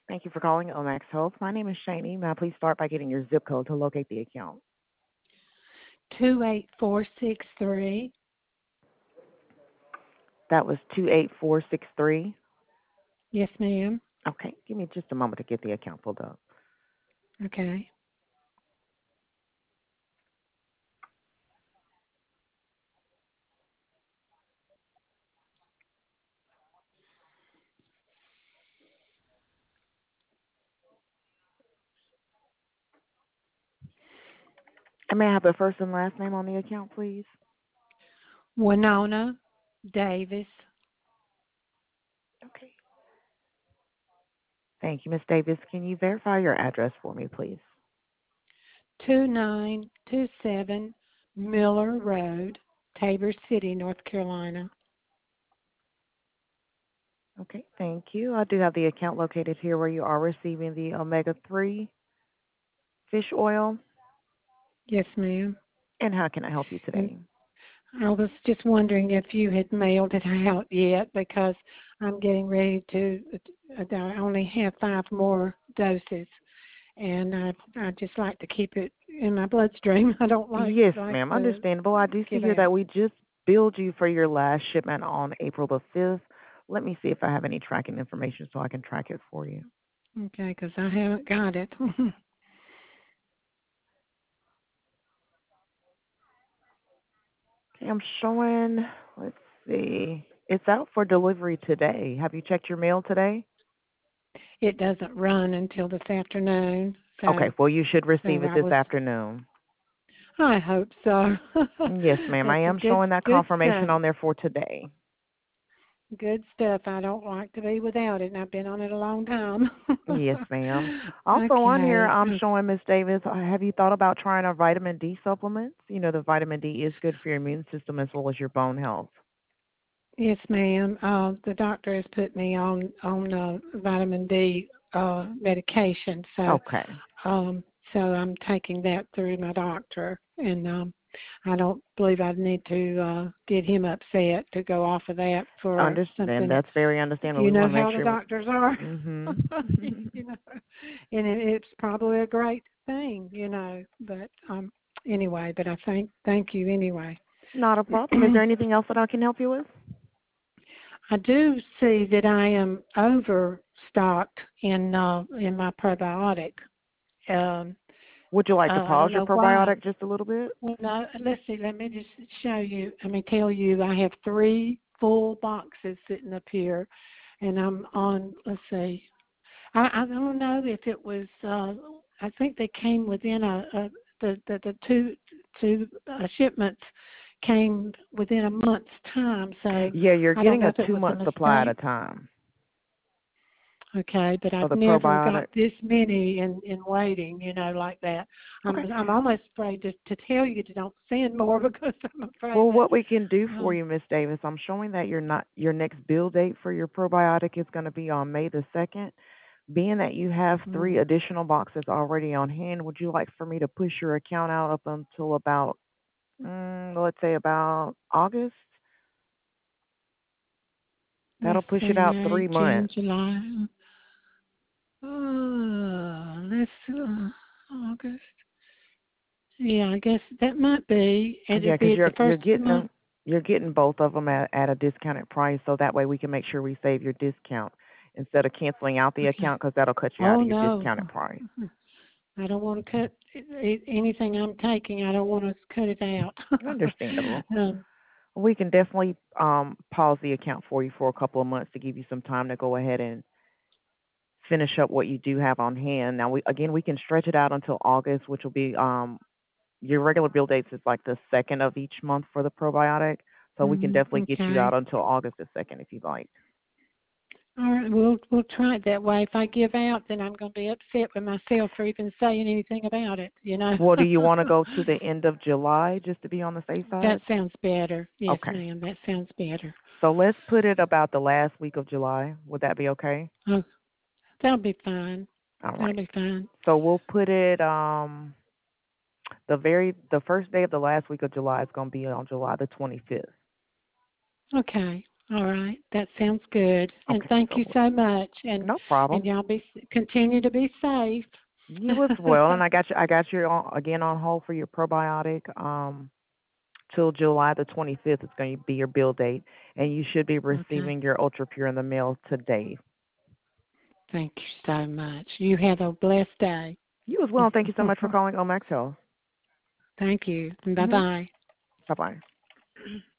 Thank you for calling Omax Health. My name is Shani. May I please start by getting your zip code to locate the account? 28463. That was 28463. Yes, ma'am. Okay, give me just a moment to get the account pulled up. Okay. And may I have the first and last name on the account, please? Winona Davis. Okay. Thank you, Miss Davis. Can you verify your address for me, please? 2927 Miller Road, Tabor City, North Carolina. Okay, thank you. I do have the account located here where you are receiving the omega-3 fish oil. Yes, ma'am. And how can I help you And today? I was just wondering if you had mailed it out yet because I'm getting ready to. I only have 5 more doses, and I just like to keep it in my bloodstream. I don't Yes, like ma'am. to Understandable. I do see give here out. that we just billed you for your last shipment on April the 5th. Let me see if I have any tracking information so I can track it for you. Okay, because I haven't got it. Okay, I'm showing, let's see. It's out for delivery today. Have you checked your mail today? It doesn't run until this afternoon, Okay, so well, you should receive it I this was. afternoon. I hope so. Yes, ma'am. I That's a am good showing that good stuff. confirmation on there for today. Good stuff. I don't like to be without it, and I've been on it a long time. Yes, ma'am. Also on here, Okay. I'm showing Miss Davis. Have you thought about trying our vitamin D supplements? You know, the vitamin D is good for your immune system as well as your bone health. Yes, ma'am. The doctor has put me on vitamin D medication, Okay. um, so I'm taking that through my doctor, and I don't believe I'd need to get him upset to go off of that for Understand. something. That's very understandable. You We know want to make how the sure. doctors are. Mhm. you know, and it's probably a great thing, But anyway, but I thank you anyway. Not a problem. Is there anything else that I can help you with? I do see that I am overstocked in my probiotic. Um, Would you like to I pause don't your know why. probiotic just a little bit? Well, no, let's see. Let me just show you. Let me tell you. I have 3 full boxes sitting up here, and I'm on. Let's see. I don't know if it was. I think they came within the two shipments came within a month's time. So Yeah, you're I don't getting know a if it was a 2 month supply at a mistake. time Okay, but of I've the never got probiotic. this many in waiting, like that. Okay. I'm almost afraid to tell you to don't send more because I'm afraid Well, that what we can do for um you, Miss Davis, I'm showing that your next bill date for your probiotic is going to be on May the 2nd. Being that you have mm, 3 additional boxes already on hand, would you like for me to push your account out up until about, let's say about August? let's That'll push it see, out May, three June, months. July. Let's August. Yeah, I guess that might be. Yeah, It'd because be at the you're first of the getting month. them, you're getting both of them at a discounted price, so that way we can make sure we save your discount instead of canceling out the Okay. account because that'll cut you out Oh of your no, discounted price. I don't want to cut anything I'm taking. I don't want to cut it out. Understandable. um, We can definitely pause the account for you for a couple of months to give you some time to go ahead and finish up what you do have on hand. Now, we can stretch it out until August, which will be your regular bill dates is like the second of each month for the probiotic. So we can definitely get you out okay. until August the 2nd if you'd like. All right, we'll try it that way. If I give out, then I'm going to be upset with myself for even saying anything about it. Well, do you want to go to the end of July just to be on the safe That side? sounds better. Yes, Okay. ma'am. That sounds better. So let's put it about the last week of July. Would that be okay? Oh, that'll be fine. All That'll right. be fine. So we'll put it the first day of the last week of July is going to be on July the 25th. Okay. All right, that sounds good. And Okay, thank so you so much. And no problem. y'all continue to be safe. You as well, and I got you again on hold for your probiotic. Till July the 25th is going to be your bill date, and you should be Okay. receiving your Ultra Pure in the mail today. Thank you so much. You have a blessed day. You as well, and thank you so much for calling Omax Health. Thank you. Bye Mm-hmm. bye. Bye bye.